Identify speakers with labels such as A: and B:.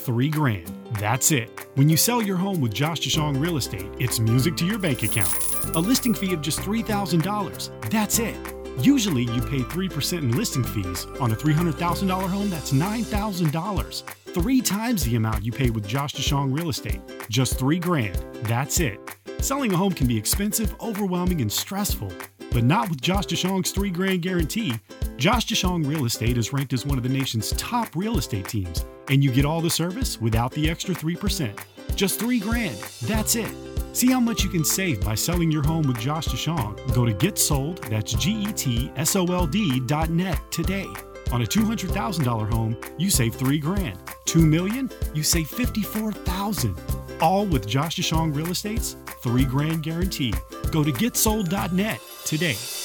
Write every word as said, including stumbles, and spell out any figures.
A: three grand. That's it. When you sell your home with Josh DeShong Real Estate, it's music to your bank account. A listing fee of just three thousand dollars. That's it. Usually you pay three percent in listing fees. On a three hundred thousand dollars home, that's nine thousand dollars. Three times the amount you pay with Josh DeShong Real Estate. Just three grand. That's it. Selling a home can be expensive, overwhelming, and stressful, but not with Josh DeShong's three grand guarantee. Josh DeShong Real Estate is ranked as one of the nation's top real estate teams, and you get all the service without the extra three percent. Just three grand. That's it. See how much you can save by selling your home with Josh DeShong. Go to getsold, that's G E T S O L D dot net today. On a two hundred thousand dollars home, you save three grand. Two million, you save fifty-four thousand. All with Josh DeShong Real Estate's three grand guarantee. Go to getsold dot net today.